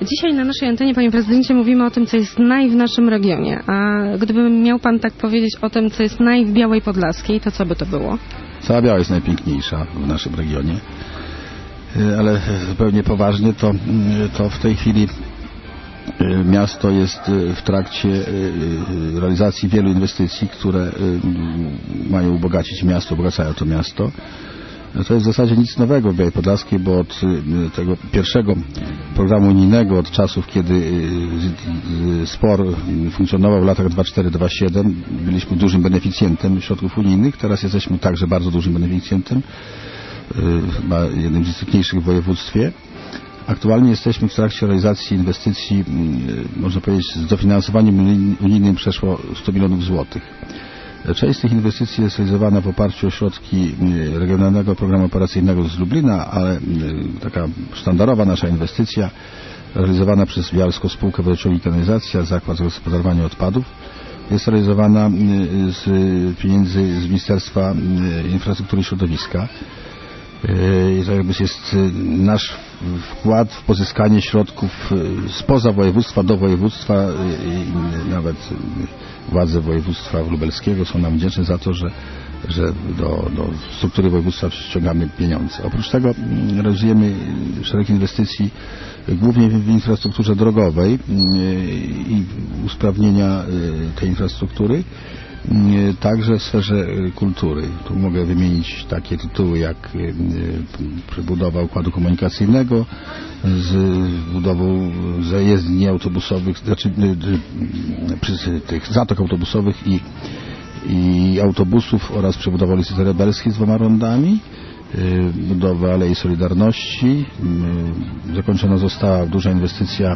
Dzisiaj na naszej antenie, panie prezydencie, mówimy o tym, co jest naj w naszym regionie. A gdyby miał pan tak powiedzieć o tym, co jest naj w Białej Podlaskiej, to co by to było? Cała Biała jest najpiękniejsza w naszym regionie. Ale zupełnie poważnie, to w tej chwili miasto jest w trakcie realizacji wielu inwestycji, które mają ubogacić miasto, ubogacają to miasto. To jest w zasadzie nic nowego w Białej Podlaskiej, bo od tego pierwszego programu unijnego, od czasów, kiedy SPOR funkcjonował w latach 2004-2007, byliśmy dużym beneficjentem środków unijnych. Teraz jesteśmy także bardzo dużym beneficjentem, chyba jednym z istotniejszych w województwie. Aktualnie jesteśmy w trakcie realizacji inwestycji, można powiedzieć, z dofinansowaniem unijnym przeszło 100 milionów złotych. Część z tych inwestycji jest realizowana w oparciu o środki Regionalnego Programu Operacyjnego z Lublina, ale taka sztandarowa nasza inwestycja realizowana przez Bialską Spółkę Wodociągu i Kanalizacja, Zakład Zagospodarowania Odpadów, jest realizowana z pieniędzy z Ministerstwa Infrastruktury i Środowiska. I to jakby jest nasz wkład w pozyskanie środków spoza województwa do województwa i nawet władze województwa lubelskiego są nam wdzięczne za to, że do struktury województwa ściągamy pieniądze. Oprócz tego realizujemy szereg inwestycji głównie w infrastrukturze drogowej i usprawnienia tej infrastruktury, także w sferze kultury. Tu mogę wymienić takie tytuły jak przebudowa układu komunikacyjnego z budową zajezdni autobusowych, znaczy tych zatok autobusowych i autobusów oraz przebudową ulicy Terebelskiej z 2 rondami, budowa Alei Solidarności. Zakończona została duża inwestycja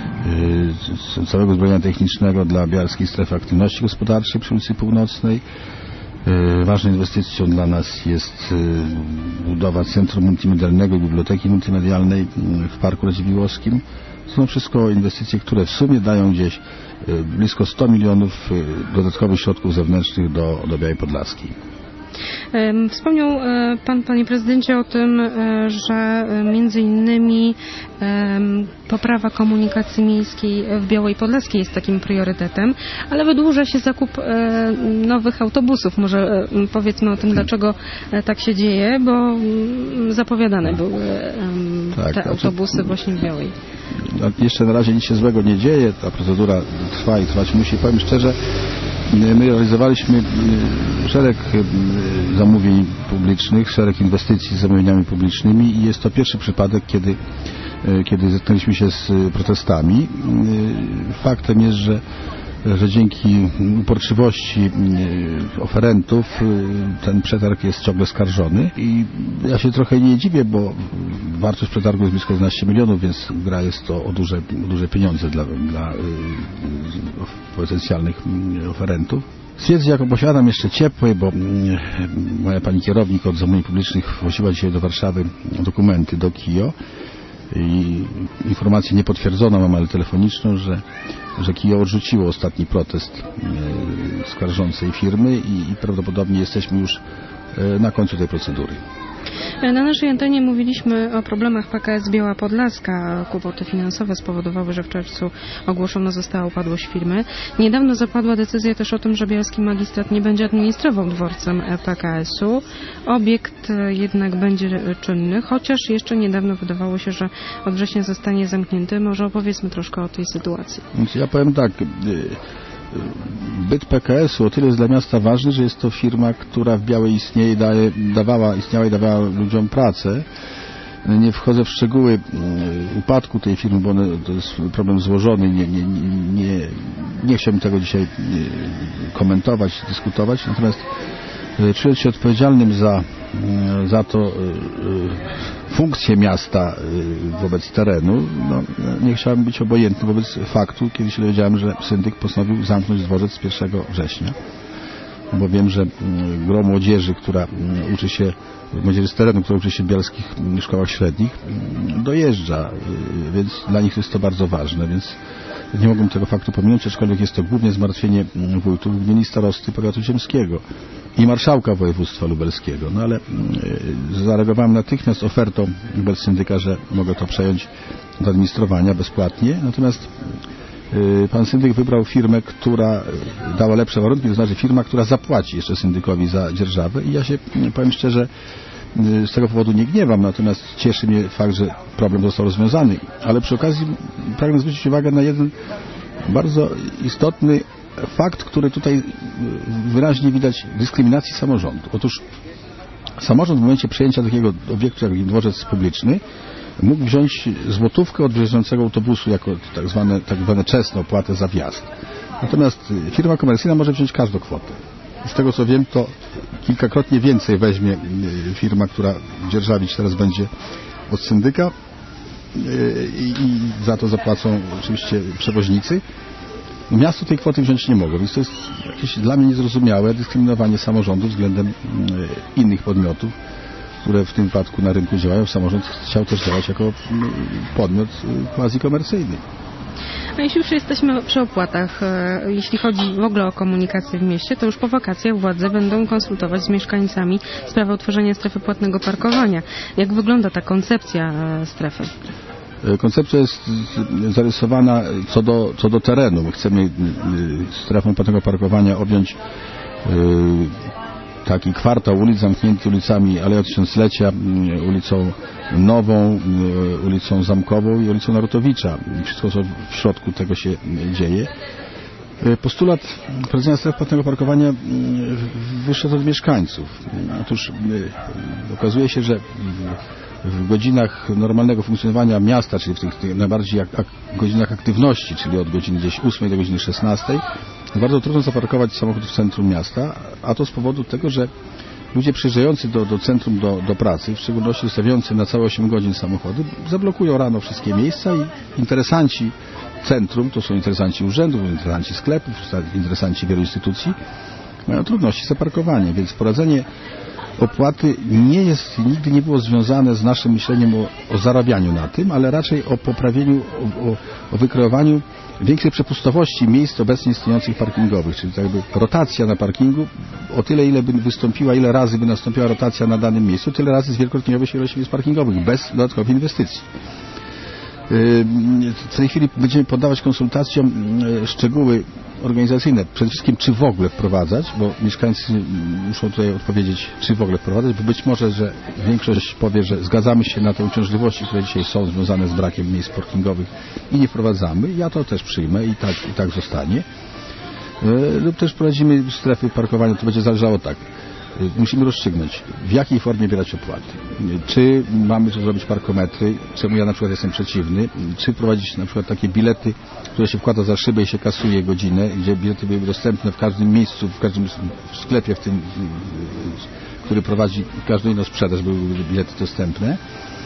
całego zbrojenia technicznego dla Bialskiej Strefy Aktywności Gospodarczej przy ulicy Północnej. Ważną inwestycją dla nas jest budowa Centrum Multimedialnego i Biblioteki Multimedialnej w Parku Radziwiłłowskim. Są wszystko inwestycje, które w sumie dają gdzieś blisko 100 milionów dodatkowych środków zewnętrznych do Białej Podlaskiej. Wspomniał pan, panie prezydencie, o tym, że między innymi poprawa komunikacji miejskiej w Białej Podlaskiej jest takim priorytetem, ale wydłuża się zakup nowych autobusów. Może powiedzmy o tym, dlaczego tak się dzieje, bo zapowiadane były te autobusy właśnie w Białej. Jeszcze na razie nic się złego nie dzieje, ta procedura trwa i trwać musi. Powiem szczerze, my realizowaliśmy szereg zamówień publicznych, szereg inwestycji z zamówieniami publicznymi i jest to pierwszy przypadek, kiedy zetknęliśmy się z protestami. Faktem jest, że dzięki uporczywości oferentów ten przetarg jest ciągle skarżony i ja się trochę nie dziwię, bo wartość przetargu jest blisko 11 milionów, więc gra jest to o duże pieniądze dla potencjalnych oferentów. Z wiedzy, jaką posiadam, jeszcze ciepłej, bo moja pani kierownik od zamówień publicznych woziła dzisiaj do Warszawy dokumenty do KIO i informację niepotwierdzoną mam, ale telefoniczną, że KIO odrzuciło ostatni protest skarżącej firmy i prawdopodobnie jesteśmy już na końcu tej procedury. Na naszej antenie mówiliśmy o problemach PKS Biała Podlaska. Kłopoty finansowe spowodowały, że w czerwcu ogłoszona została upadłość firmy. Niedawno zapadła decyzja też o tym, że bialski magistrat nie będzie administrował dworcem PKS-u. Obiekt jednak będzie czynny, chociaż jeszcze niedawno wydawało się, że od września zostanie zamknięty. Może opowiedzmy troszkę o tej sytuacji. Ja powiem tak. Byt PKS-u o tyle jest dla miasta ważny, że jest to firma, która w Białej istnieje i dawała ludziom pracę. Nie wchodzę w szczegóły upadku tej firmy, bo to jest problem złożony. Nie chciałbym tego dzisiaj komentować, dyskutować. Natomiast czując się odpowiedzialnym za to funkcję miasta wobec terenu, nie chciałem być obojętny wobec faktu, kiedy się dowiedziałem, że syndyk postanowił zamknąć dworzec 1 września. Bo wiem, że gro młodzieży, która uczy się, młodzieży z terenu, która uczy się w bialskich szkołach średnich, dojeżdża, więc dla nich jest to bardzo ważne, więc nie mogłem tego faktu pominąć, aczkolwiek jest to głównie zmartwienie wójtów, gminy starosty powiatu ziemskiego i marszałka województwa lubelskiego. No ale zareagowałem natychmiast ofertą wobec syndyka, że mogę to przejąć do administrowania bezpłatnie, natomiast pan syndyk wybrał firmę, która dała lepsze warunki, to znaczy firma, która zapłaci jeszcze syndykowi za dzierżawę i ja się, powiem szczerze, z tego powodu nie gniewam, natomiast cieszy mnie fakt, że problem został rozwiązany, ale przy okazji pragnę zwrócić uwagę na jeden bardzo istotny fakt, który tutaj wyraźnie widać dyskryminacji samorządu. Otóż samorząd w momencie przejęcia takiego obiektu jak dworzec publiczny mógł wziąć złotówkę od wjeżdżającego autobusu jako tak zwane czesne opłatę za wjazd. Natomiast firma komercyjna może wziąć każdą kwotę. Z tego co wiem, to kilkakrotnie więcej weźmie firma, która dzierżawić teraz będzie od syndyka i za to zapłacą oczywiście przewoźnicy. Miasto tej kwoty wziąć nie mogło, więc to jest jakieś dla mnie niezrozumiałe dyskryminowanie samorządu względem innych podmiotów, które w tym wypadku na rynku działają. Samorząd chciał też działać jako podmiot quasi-komercyjny. A jeśli już jesteśmy przy opłatach, jeśli chodzi w ogóle o komunikację w mieście, to już po wakacjach władze będą konsultować z mieszkańcami sprawę utworzenia strefy płatnego parkowania. Jak wygląda ta koncepcja strefy? Koncepcja jest zarysowana co do terenu. My chcemy strefą płatnego parkowania objąć taki kwartał ulic zamknięty ulicami Aleją Tysiąclecia, ulicą Nową, ulicą Zamkową i ulicą Narutowicza. Wszystko co w środku tego się dzieje. Postulat wprowadzenia stref płatnego parkowania wyszedł od mieszkańców. Otóż okazuje się, że w godzinach normalnego funkcjonowania miasta, czyli w tych najbardziej godzinach aktywności, czyli od godziny gdzieś 8 do godziny 16, bardzo trudno zaparkować samochód w centrum miasta, a to z powodu tego, że ludzie przyjeżdżający do centrum do pracy, w szczególności ustawiający na całe 8 godzin samochody, zablokują rano wszystkie miejsca i interesanci centrum, to są interesanci urzędów, interesanci sklepów, interesanci wielu instytucji, mają trudności z zaparkowaniem, więc wprowadzenie opłaty nigdy nie było związane z naszym myśleniem o zarabianiu na tym, ale raczej o poprawieniu, o wykreowaniu większej przepustowości miejsc obecnie istniejących parkingowych, czyli tak jakby rotacja na parkingu, o tyle ile by wystąpiła, ile razy by nastąpiła rotacja na danym miejscu, tyle razy zwielokrotniowej się ilości miejsc parkingowych, bez dodatkowych inwestycji. W tej chwili będziemy poddawać konsultacjom szczegóły organizacyjne. Przede wszystkim, czy w ogóle wprowadzać, bo mieszkańcy muszą tutaj odpowiedzieć, czy w ogóle wprowadzać, bo być może, że większość powie, że zgadzamy się na te uciążliwości, które dzisiaj są związane z brakiem miejsc parkingowych i nie wprowadzamy. Ja to też przyjmę i tak zostanie. Lub też wprowadzimy strefy parkowania, to będzie zależało tak. Musimy rozstrzygnąć, w jakiej formie brać opłaty. Czy mamy tu zrobić parkometry, czemu ja na przykład jestem przeciwny, czy wprowadzić na przykład takie bilety, które się wkłada za szybę i się kasuje godzinę, gdzie bilety były dostępne w każdym miejscu, w każdym sklepie, w tym, który prowadzi każdą inną sprzedaż, były bilety dostępne.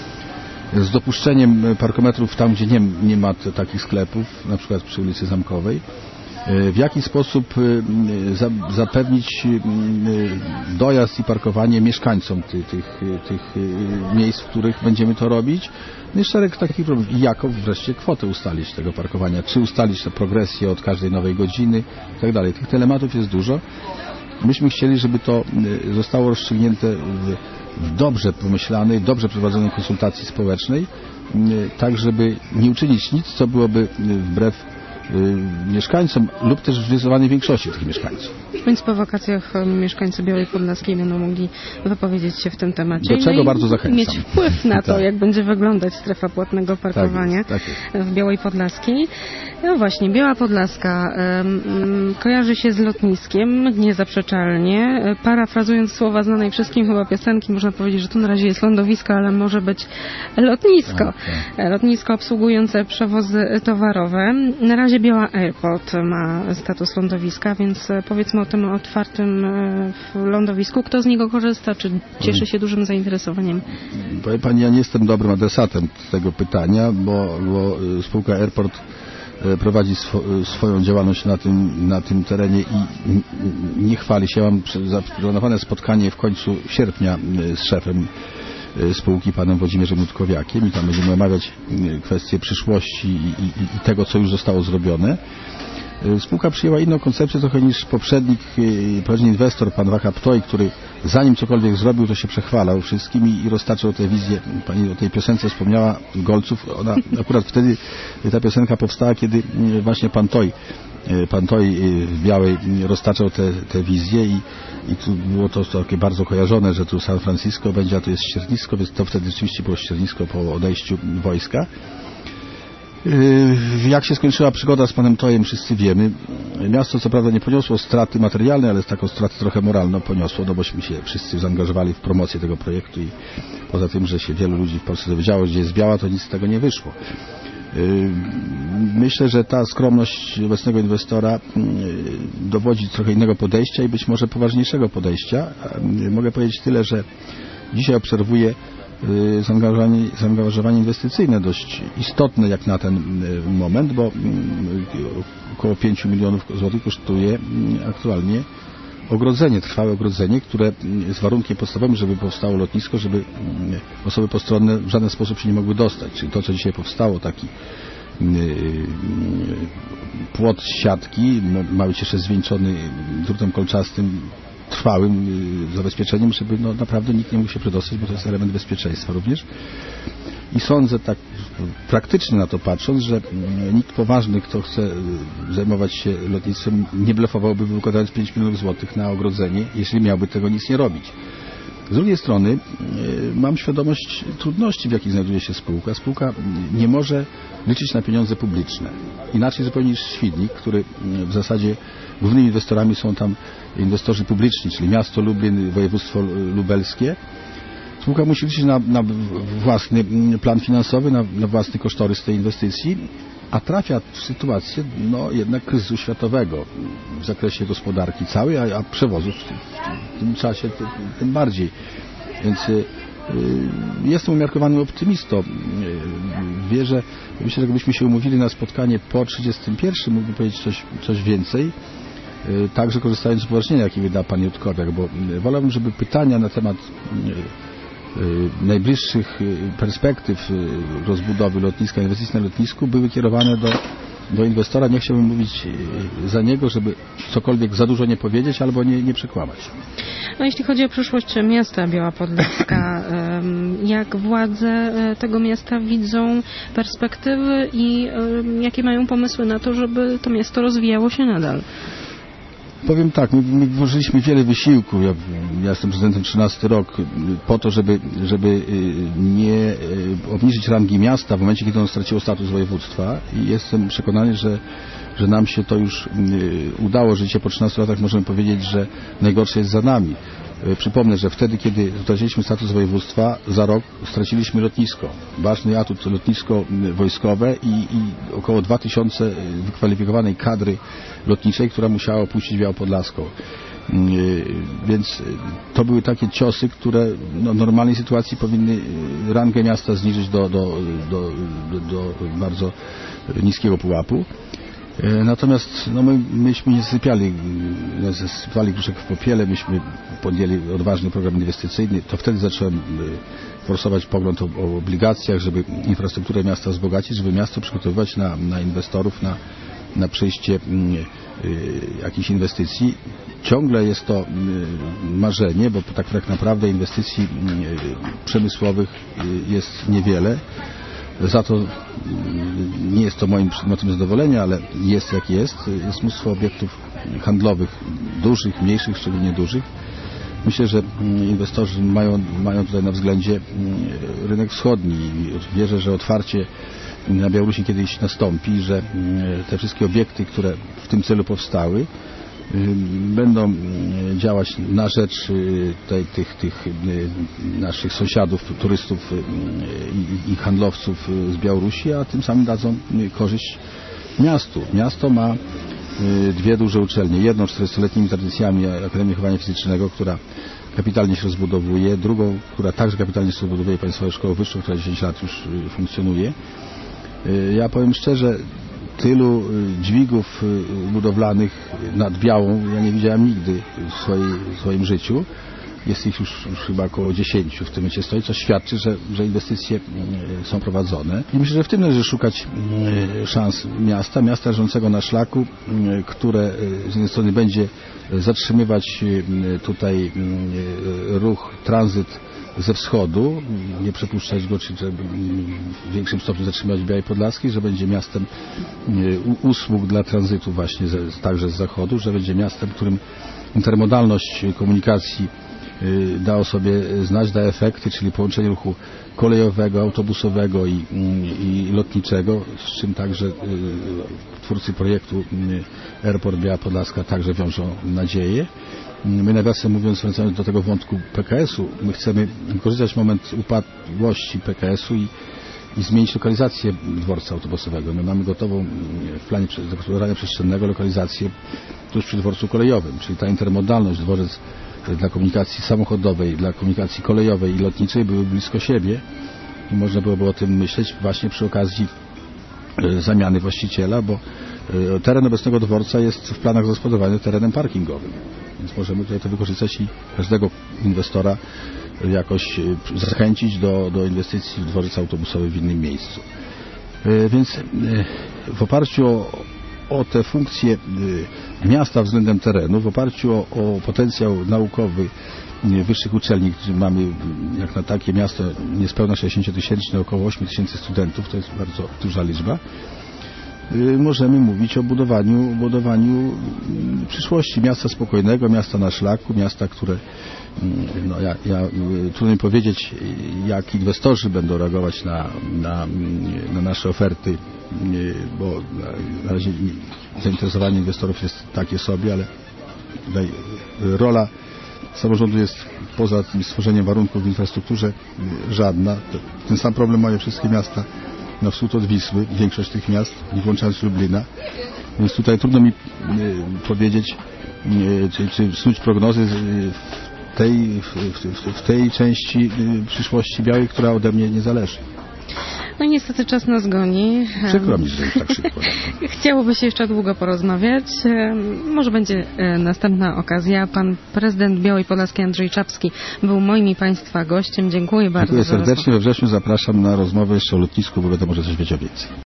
Z dopuszczeniem parkometrów tam, gdzie nie ma takich sklepów, na przykład przy ulicy Zamkowej. W jaki sposób zapewnić dojazd i parkowanie mieszkańcom tych miejsc, w których będziemy to robić. No i szereg takich problemów. I jaką wreszcie kwotę ustalić tego parkowania. Czy ustalić tę progresję od każdej nowej godziny i tak dalej. Tych telematów jest dużo. Myśmy chcieli, żeby to zostało rozstrzygnięte w dobrze pomyślanej, dobrze prowadzonej konsultacji społecznej, tak żeby nie uczynić nic, co byłoby wbrew mieszkańcom lub też w zdecydowanej większości tych mieszkańców. Więc po wakacjach mieszkańcy Białej Podlaskiej będą mogli wypowiedzieć się w tym temacie. Do czego bardzo zachęcam. Mieć wpływ na to, jak będzie wyglądać strefa płatnego parkowania tak jest. w Białej Podlaskiej. No właśnie, Biała Podlaska kojarzy się z lotniskiem, niezaprzeczalnie. Parafrazując słowa znanej wszystkim chyba piosenki, można powiedzieć, że tu na razie jest lądowisko, ale może być lotnisko. Lotnisko obsługujące przewozy towarowe. Na razie Biała Airport ma status lądowiska, więc powiedzmy o tym otwartym lądowisku. Kto z niego korzysta? Czy cieszy się dużym zainteresowaniem? Powie Pani, ja nie jestem dobrym adresatem tego pytania, bo spółka Airport prowadzi swoją działalność na tym terenie i nie chwali się. Ja mam zaplanowane spotkanie w końcu sierpnia z szefem spółki, panem Włodzimierzem Ludkowiakiem, i tam będziemy omawiać kwestie przyszłości i tego, co już zostało zrobione. Spółka przyjęła inną koncepcję trochę niż poprzednik inwestor, pan Wahab Toy, który zanim cokolwiek zrobił, to się przechwalał wszystkim i roztaczał tę wizję. Pani o tej piosence wspomniała, Golców. Ona akurat wtedy, ta piosenka powstała, kiedy właśnie pan Toy w białej roztaczał tę wizję i tu było to takie bardzo kojarzone, że tu San Francisco będzie, a tu jest ściernisko, więc to wtedy rzeczywiście było ściernisko po odejściu wojska. Jak się skończyła przygoda z panem Toyem, wszyscy wiemy. Miasto co prawda nie poniosło straty materialnej, ale taką stratę trochę moralną poniosło, no bośmy się wszyscy zaangażowali w promocję tego projektu i poza tym, że się wielu ludzi w Polsce dowiedziało, gdzie jest Biała, to nic z tego nie wyszło. Myślę, że ta skromność obecnego inwestora dowodzi trochę innego podejścia i być może poważniejszego podejścia. Mogę powiedzieć tyle, że dzisiaj obserwuję zaangażowanie inwestycyjne dość istotne jak na ten moment, bo około 5 milionów złotych kosztuje aktualnie ogrodzenie, trwałe ogrodzenie, które jest warunkiem podstawowym, żeby powstało lotnisko, żeby osoby postronne w żaden sposób się nie mogły dostać. Czyli to, co dzisiaj powstało, taki płot z siatki, ma być jeszcze zwieńczony drutem kolczastym, trwałym zabezpieczeniem, żeby naprawdę nikt nie mógł się przedostać, bo to jest element bezpieczeństwa również. I sądzę tak praktycznie na to patrząc, że nikt poważny, kto chce zajmować się lotnictwem, nie blefowałby wykładając 5 milionów złotych na ogrodzenie, jeśli miałby tego nic nie robić. Z drugiej strony mam świadomość trudności, w jakich znajduje się spółka. Spółka nie może liczyć na pieniądze publiczne. Inaczej zupełnie niż Świdnik, który w zasadzie głównymi inwestorami są tam inwestorzy publiczni, czyli miasto Lublin, województwo lubelskie. Spółka musi liczyć na własny plan finansowy, na własny kosztorys tej inwestycji, a trafia w sytuację jednak kryzysu światowego w zakresie gospodarki całej, a przewozów w tym czasie tym bardziej. Więc jestem umiarkowanym optymistą. Myślę, że gdybyśmy się umówili na spotkanie po 31, mógłbym powiedzieć coś więcej, także korzystając z upoważnienia, jakie wyda pan Jutkowiak, bo wolałbym, żeby pytania na temat najbliższych perspektyw rozbudowy lotniska, inwestycji na lotnisku były kierowane do inwestora. Nie chciałbym mówić za niego, żeby cokolwiek za dużo nie powiedzieć albo nie przekłamać. No, jeśli chodzi o przyszłość miasta Biała Podlaska, jak władze tego miasta widzą perspektywy i jakie mają pomysły na to, żeby to miasto rozwijało się nadal? Powiem tak, my włożyliśmy wiele wysiłku, ja jestem prezydentem 13 rok, po to, żeby nie obniżyć rangi miasta w momencie, kiedy ono straciło status województwa i jestem przekonany, że nam się to już udało, że dzisiaj po 13 latach możemy powiedzieć, że najgorsze jest za nami. Przypomnę, że wtedy, kiedy straciliśmy status województwa, za rok straciliśmy lotnisko. Ważny atut to lotnisko wojskowe i około 2000 wykwalifikowanej kadry lotniczej, która musiała opuścić Białopodlaską. Więc to były takie ciosy, które w normalnej sytuacji powinny rangę miasta zniżyć do bardzo niskiego pułapu. Natomiast myśmy nie zasypiali gruszek w popiele, myśmy podjęli odważny program inwestycyjny. To wtedy zacząłem forsować pogląd o obligacjach, żeby infrastrukturę miasta wzbogacić, żeby miasto przygotowywać na inwestorów, na przejście jakichś inwestycji. Ciągle jest to marzenie, bo tak naprawdę inwestycji przemysłowych jest niewiele. Za to nie jest to moim przedmiotem zadowolenia, ale jest jak jest. Jest mnóstwo obiektów handlowych, dużych, mniejszych, szczególnie dużych. Myślę, że inwestorzy mają tutaj na względzie rynek wschodni. Wierzę, że otwarcie na Białorusi kiedyś nastąpi, że te wszystkie obiekty, które w tym celu powstały, będą działać na rzecz tych naszych sąsiadów, turystów i handlowców z Białorusi, a tym samym dadzą korzyść miastu. Miasto ma dwie duże uczelnie. Jedną 40-letnimi tradycjami Akademię Wychowania Fizycznego, która kapitalnie się rozbudowuje, drugą, która także kapitalnie się rozbudowuje, Państwową Szkołę Wyższą, która 10 lat już funkcjonuje. Ja powiem szczerze, tylu dźwigów budowlanych nad Białą ja nie widziałem nigdy w swoim życiu, Jest ich już chyba około 10 w tym momencie stoi, co świadczy, że inwestycje są prowadzone. I myślę, że w tym należy szukać szans miasta leżącego na szlaku, które z jednej strony będzie zatrzymywać tutaj ruch, tranzyt ze wschodu, nie przepuszczać go, czy w większym stopniu zatrzymać Białej Podlaskiej, że będzie miastem usług dla tranzytu właśnie także z zachodu, że będzie miastem, w którym intermodalność komunikacji da o sobie znać, da efekty, czyli połączenie ruchu kolejowego, autobusowego i lotniczego, z czym także twórcy projektu Airport Biała Podlaska także wiążą nadzieję. My, nawiasem mówiąc, wracając do tego wątku PKS-u, my chcemy wykorzystać moment upadłości PKS-u i zmienić lokalizację dworca autobusowego. My mamy gotową w planie zagospodarowania przestrzennego lokalizację tuż przy dworcu kolejowym, czyli ta intermodalność, dworzec dla komunikacji samochodowej, dla komunikacji kolejowej i lotniczej były blisko siebie i można byłoby o tym myśleć właśnie przy okazji zamiany właściciela, bo teren obecnego dworca jest w planach zagospodarowania terenem parkingowym, więc możemy tutaj to wykorzystać i każdego inwestora jakoś zachęcić do inwestycji w dworzec autobusowy w innym miejscu. Więc w oparciu o te funkcje miasta względem terenu, w oparciu o potencjał naukowy wyższych uczelni, gdzie mamy jak na takie miasto niespełna 60-tysięczne, około 8 tysięcy studentów, to jest bardzo duża liczba, możemy mówić o budowaniu przyszłości miasta spokojnego, miasta na szlaku, miasta, które trudno mi powiedzieć, jak inwestorzy będą reagować na nasze oferty, bo na razie zainteresowanie inwestorów jest takie sobie, ale tutaj rola samorządu jest poza tym stworzeniem warunków w infrastrukturze żadna. Ten sam problem mają wszystkie miasta na wschód od Wisły, większość tych miast, nie włączając Lublina. Więc tutaj trudno mi powiedzieć, czy snuć prognozy w tej części przyszłości Białej, która ode mnie nie zależy. No i niestety czas nas goni. Przykro mi, że tak szybko. Chciałoby się jeszcze długo porozmawiać. Może będzie następna okazja. Pan prezydent Białej Podlaskiej Andrzej Czapski był moim i Państwa gościem. Dziękuję bardzo. Dziękuję serdecznie. We wrześniu zapraszam na rozmowę jeszcze o lotnisku, bo będę może coś wiedział więcej.